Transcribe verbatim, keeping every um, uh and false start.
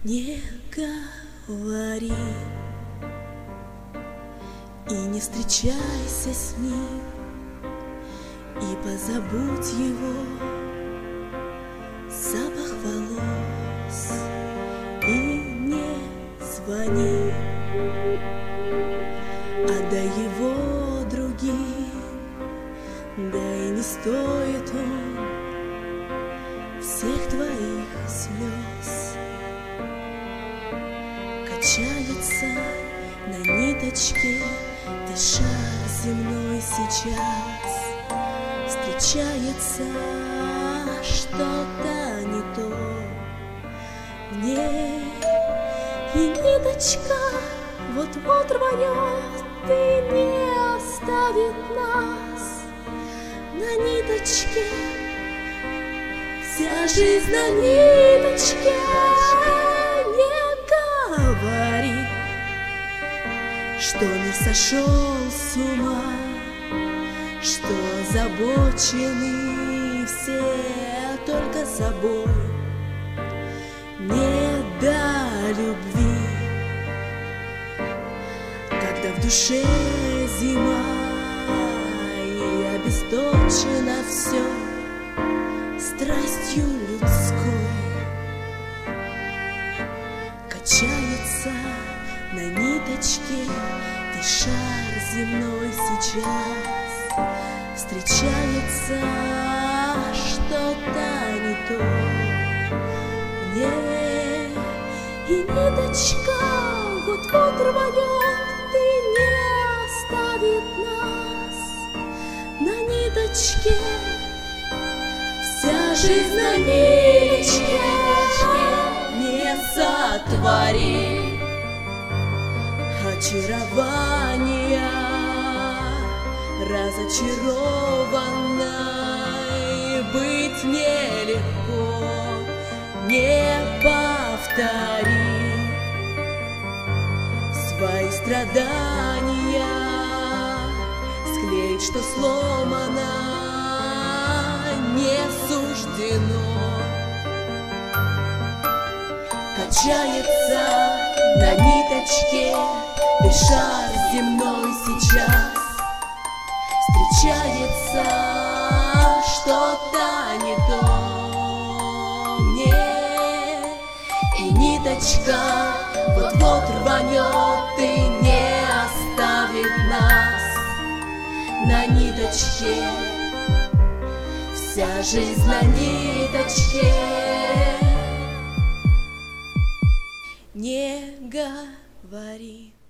Не говори и не встречайся с ним, и позабудь его запах волос, и не звони, отдай его другим, да и не стоит он всех твоих слез. Качается на ниточке весь шар земной сейчас. Встречается что-то не то в ней, и ниточка вот-вот рванет и не оставит нас. На ниточке вся жизнь, на ниточке. Говори, что не сошел с ума, что озабочены все только собой, не до любви, когда в душе зима и обесточено все страстью людской. Качается на ниточке весь шар земной сейчас. Встречается что-то не то в ней, и ниточка вот-вот рванет и не оставит нас. На ниточке вся жизнь, на ниточке. Не сотвори очарования разочарованной, быть нелегко, не повтори свои страдания, склеить, что сломано, не суждено. Качается на ниточке весь шар земной сейчас. Встречается что-то не то мне, и ниточка вот-вот рванет и не оставит нас. На ниточке вся жизнь, на ниточке. Не говори.